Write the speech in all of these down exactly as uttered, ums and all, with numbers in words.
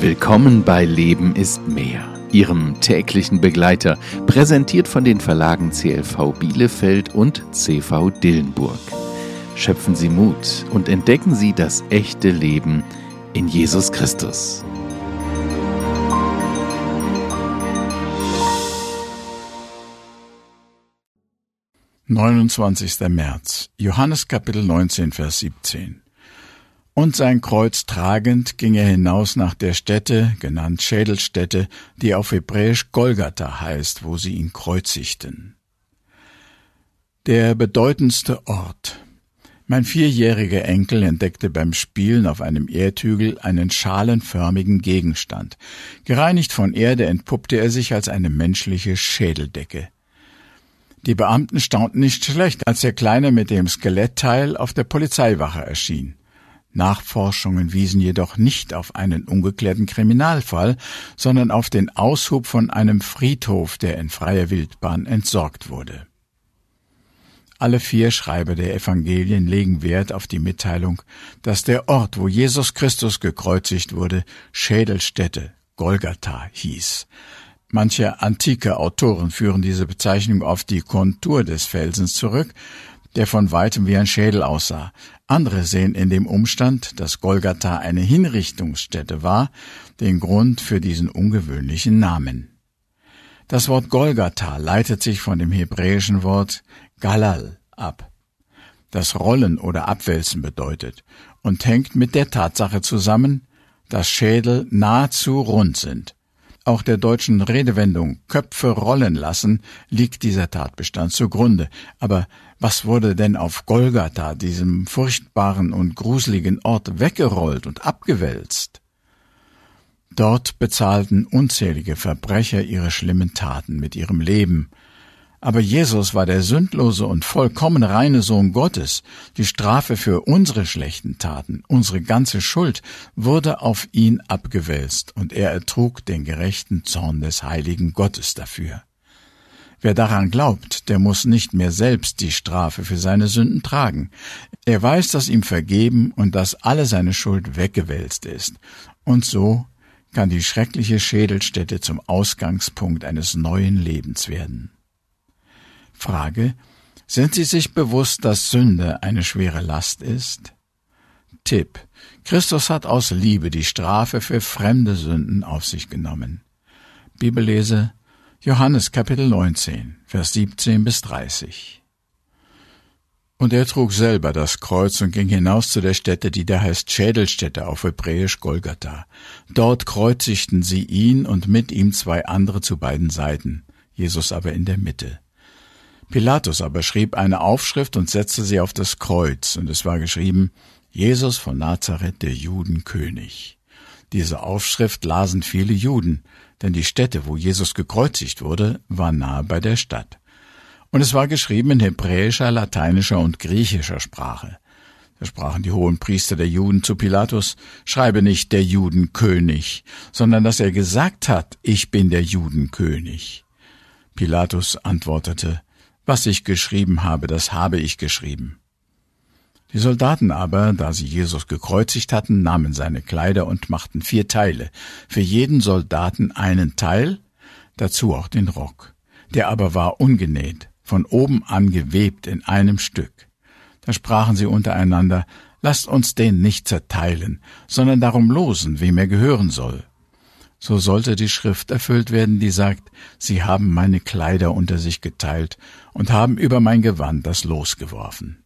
Willkommen bei Leben ist mehr, Ihrem täglichen Begleiter, präsentiert von den Verlagen C L V Bielefeld und C V Dillenburg. Schöpfen Sie Mut und entdecken Sie das echte Leben in Jesus Christus. neunundzwanzigster März, Johannes Kapitel neunzehn, Vers siebzehn. Und sein Kreuz tragend ging er hinaus nach der Stätte, genannt Schädelstätte, die auf Hebräisch Golgatha heißt, wo sie ihn kreuzigten. Der bedeutendste Ort. Mein vierjähriger Enkel entdeckte beim Spielen auf einem Erdhügel einen schalenförmigen Gegenstand. Gereinigt von Erde entpuppte er sich als eine menschliche Schädeldecke. Die Beamten staunten nicht schlecht, als der Kleine mit dem Skelettteil auf der Polizeiwache erschien. Nachforschungen wiesen jedoch nicht auf einen ungeklärten Kriminalfall, sondern auf den Aushub von einem Friedhof, der in freier Wildbahn entsorgt wurde. Alle vier Schreiber der Evangelien legen Wert auf die Mitteilung, dass der Ort, wo Jesus Christus gekreuzigt wurde, Schädelstätte, Golgatha hieß. Manche antike Autoren führen diese Bezeichnung auf die Kontur des Felsens zurück, der von weitem wie ein Schädel aussah. Andere sehen in dem Umstand, dass Golgatha eine Hinrichtungsstätte war, den Grund für diesen ungewöhnlichen Namen. Das Wort Golgatha leitet sich von dem hebräischen Wort Galal ab, das Rollen oder Abwälzen bedeutet, und hängt mit der Tatsache zusammen, dass Schädel nahezu rund sind. Auch der deutschen Redewendung Köpfe rollen lassen liegt dieser Tatbestand zugrunde. Aber was wurde denn auf Golgatha, diesem furchtbaren und gruseligen Ort, weggerollt und abgewälzt? Dort bezahlten unzählige Verbrecher ihre schlimmen Taten mit ihrem Leben. Aber Jesus war der sündlose und vollkommen reine Sohn Gottes. Die Strafe für unsere schlechten Taten, unsere ganze Schuld, wurde auf ihn abgewälzt, und er ertrug den gerechten Zorn des heiligen Gottes dafür. Wer daran glaubt, der muss nicht mehr selbst die Strafe für seine Sünden tragen. Er weiß, dass ihm vergeben und dass alle seine Schuld weggewälzt ist. Und so kann die schreckliche Schädelstätte zum Ausgangspunkt eines neuen Lebens werden. Frage: Sind Sie sich bewusst, dass Sünde eine schwere Last ist? Tipp: Christus hat aus Liebe die Strafe für fremde Sünden auf sich genommen. Bibellese: Johannes Kapitel neunzehn, Vers siebzehn bis dreißig. Und er trug selber das Kreuz und ging hinaus zu der Stätte, die da heißt Schädelstätte, auf Hebräisch Golgatha. Dort kreuzigten sie ihn und mit ihm zwei andere zu beiden Seiten, Jesus aber in der Mitte. Pilatus aber schrieb eine Aufschrift und setzte sie auf das Kreuz, und es war geschrieben: Jesus von Nazareth, der Judenkönig. Diese Aufschrift lasen viele Juden, denn die Stätte, wo Jesus gekreuzigt wurde, war nahe bei der Stadt. Und es war geschrieben in hebräischer, lateinischer und griechischer Sprache. Da sprachen die Hohenpriester der Juden zu Pilatus: Schreibe nicht der Judenkönig, sondern dass er gesagt hat: Ich bin der Judenkönig. Pilatus antwortete: Was ich geschrieben habe, das habe ich geschrieben. Die Soldaten aber, da sie Jesus gekreuzigt hatten, nahmen seine Kleider und machten vier Teile, für jeden Soldaten einen Teil, dazu auch den Rock. Der aber war ungenäht, von oben an gewebt in einem Stück. Da sprachen sie untereinander: Lasst uns den nicht zerteilen, sondern darum losen, wem er gehören soll. So sollte die Schrift erfüllt werden, die sagt: Sie haben meine Kleider unter sich geteilt und haben über mein Gewand das Los geworfen.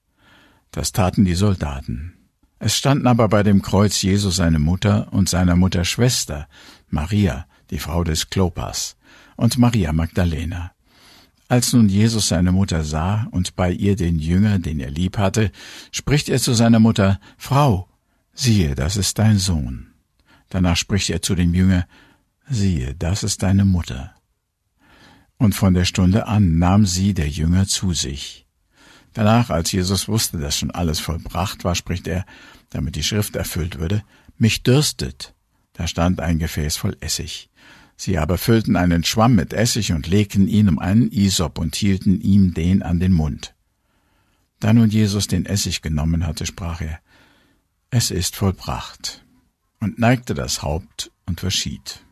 Das taten die Soldaten. Es standen aber bei dem Kreuz Jesus seine Mutter und seiner Mutter Schwester, Maria, die Frau des Klopas, und Maria Magdalena. Als nun Jesus seine Mutter sah und bei ihr den Jünger, den er lieb hatte, spricht er zu seiner Mutter: Frau, siehe, das ist dein Sohn. Danach spricht er zu dem Jünger: Siehe, das ist deine Mutter. Und von der Stunde an nahm sie, der Jünger, zu sich. Danach, als Jesus wusste, dass schon alles vollbracht war, spricht er, damit die Schrift erfüllt würde: Mich dürstet. Da stand ein Gefäß voll Essig. Sie aber füllten einen Schwamm mit Essig und legten ihn um einen Isop und hielten ihm den an den Mund. Da nun Jesus den Essig genommen hatte, sprach er: Es ist vollbracht. und neigte das Haupt und verschied.